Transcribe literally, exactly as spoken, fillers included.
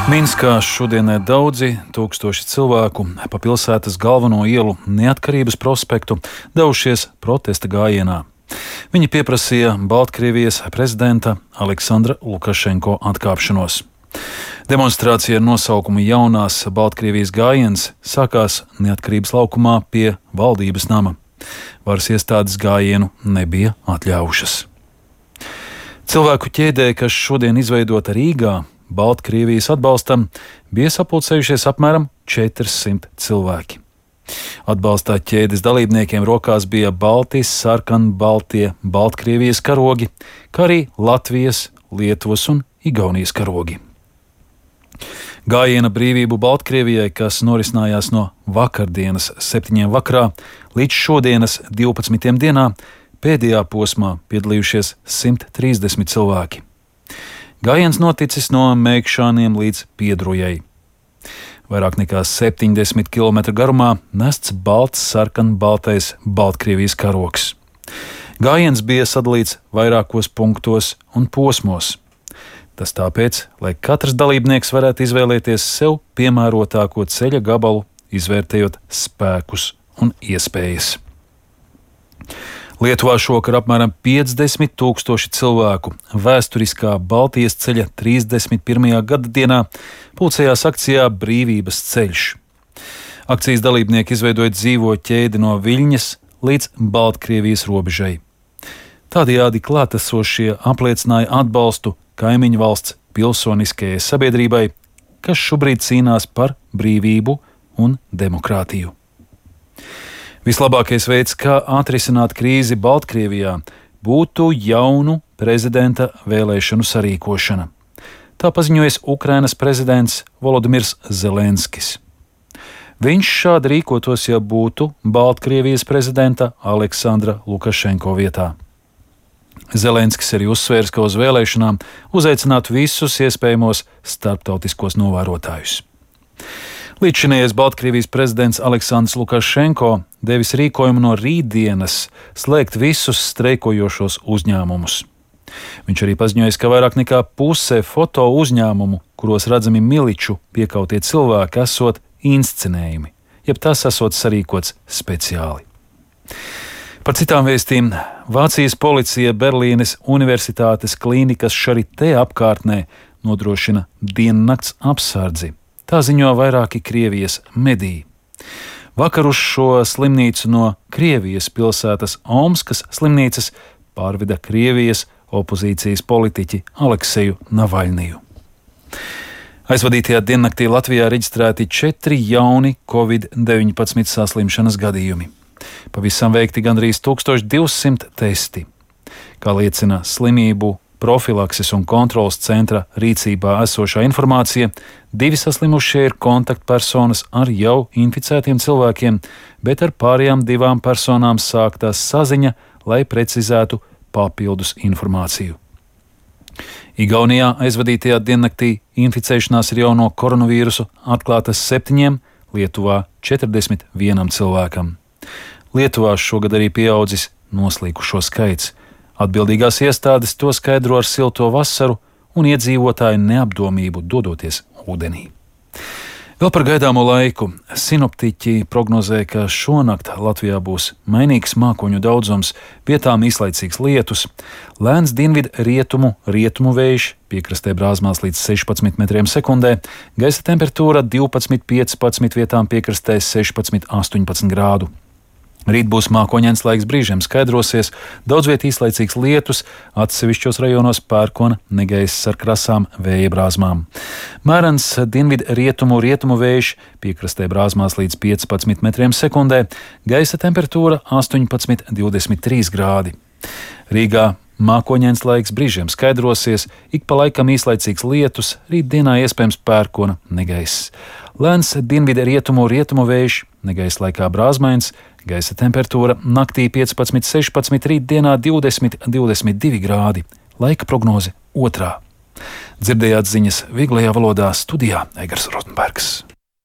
Minskā šodien daudzi tūkstoši cilvēku pa pilsētas galveno ielu Neatkarības prospektu devušies protesta gājienā. Viņi pieprasīja Baltkrievijas prezidenta Aleksandra Lukašenko atkāpšanos. Demonstrācija ar nosaukumu Jaunās Baltkrievijas gājiens sākās Neatkarības laukumā pie valdības nama. Varas iestādes gājienu nebija atļaujušas. Cilvēku ķēdē, kas šodien izveidota Rīgā, Baltkrievijas atbalstam, bija sapulcējušies apmēram četrsimt cilvēki. Atbalstā ķēdes dalībniekiem rokās bija Baltijas, sarkanbaltie Baltkrievijas karogi, kā arī Latvijas, Lietuvas un Igaunijas karogi. Gājiena brīvību Baltkrievijai, kas norisinājās no vakardienas septiņiem vakarā līdz šodienas divpadsmitiem dienā, pēdējā posmā piedalījušies simt trīsdesmit cilvēki. Gājiens noticis no Meikšāniem līdz Piedrujai. Vairāk nekā septiņdesmit kilometru garumā nests balts sarkanbaltais Baltkrievijas karogs. Gājiens bija sadalīts vairākos punktos un posmos. Tas tāpēc, lai katrs dalībnieks varētu izvēlēties sev piemērotāko ceļa gabalu, izvērtējot spēkus un iespējas. Lietuvā šokar apmēram piecdesmit tūkstoši cilvēku vēsturiskā Baltijas ceļa trīsdesmit pirmajā gada dienā pulcējās akcijā Brīvības ceļš. Akcijas dalībnieki izveidoja dzīvo ķēdi no Viļņas līdz Baltkrievijas robežai. Tādējādi klātesošie apliecināja atbalstu kaimiņu valsts pilsoniskajai sabiedrībai, kas šobrīd cīnās par brīvību un demokrātiju. Vislabākais veids, kā atrisināt krīzi Baltkrievijā, būtu jaunu prezidenta vēlēšanu sarīkošana. Tā paziņojas Ukrainas prezidents Volodimirs Zelenskis. Viņš šādi rīkotos, ja būtu Baltkrievijas prezidenta Aleksandra Lukašenko vietā. Zelenskis arī uzsvērs, ka uz vēlēšanām uzaicinātu visus iespējamos starptautiskos novērotājus. Līdzšinējais Baltkrievijas prezidents Aleksandrs Lukašenko devis rīkojumu no rītdienas slēgt visus streikojošos uzņēmumus. Viņš arī paziņoja, ka vairāk nekā puse foto uzņēmumu, kuros redzami miliču piekautie cilvēki, esot inscenējumi, jeb tas esot sarīkots speciāli. Par citām vēstīm Vācijas policija Berlīnes Universitātes klīnikas Charité apkārtnē nodrošina diennakts apsardzi. Tā ziņo vairāki Krievijas mediji. Vakar uz šo slimnīcu no Krievijas pilsētas Omskas slimnīcas pārveda Krievijas opozīcijas politiķi Alekseju Navaļniju. Aizvadītajā diennaktī Latvijā reģistrēti četri jauni covid deviņpadsmit saslimšanas gadījumi. Pavisam veikti gandrīz tūkstoš divsimt testi. Kā liecina slimību profilakses un kontrolas centra rīcībā esošā informācija, divi saslimušie ir kontaktpersonas ar jau inficētiem cilvēkiem, bet ar pārējām divām personām sāktās saziņa, lai precizētu papildus informāciju. Igaunijā aizvadītajā diennaktī inficēšanās ar jauno koronavīrusu atklātas septiņiem, Lietuvā četrdesmit vienam cilvēkam. Lietuvā šogad arī pieaudzis noslīkušo skaits. Atbildīgās iestādes to skaidro ar silto vasaru un iedzīvotāju neapdomību dodoties ūdenī. Vēl par gaidāmo laiku. Sinoptiķi prognozē, ka šonakt Latvijā būs mainīgs mākoņu daudzums, vietām īslaicīgs lietus, lēns dienvidu rietumu, rietumu vējš, piekrastē brāzmās līdz sešpadsmit metriem sekundē, gaisa temperatūra divpadsmit piecpadsmit, vietām piekrastē sešpadsmit astoņpadsmit grādu. Rīt būs mākoņains laiks, brīžiem skaidrosies, daudz viet īslaicīgs lietus, atsevišķos rajonos pērkona negaiss ar krasām vēja brāzmām. Mērens dienvidu rietumu, rietumu vējš, piekrastē brāzmās līdz piecpadsmit metriem sekundē, gaisa temperatūra astoņpadsmit divdesmit trīs grādi. Rīgā mākoņains laiks, brīžiem skaidrosies, ik pa laikam īslaicīgs lietus, rītdienā iespējams pērkona negaiss. Lēns dienvidu rietumu, rietumu vējš, negaiss laikā brāzmains, gaisa temperatūra naktī piecpadsmit sešpadsmit, rītdienā divdesmit divdesmit divi grādi. Laika prognoze otrā. Dzirdējāt ziņas vieglajā valodā, studijā Egars Rotenbergs.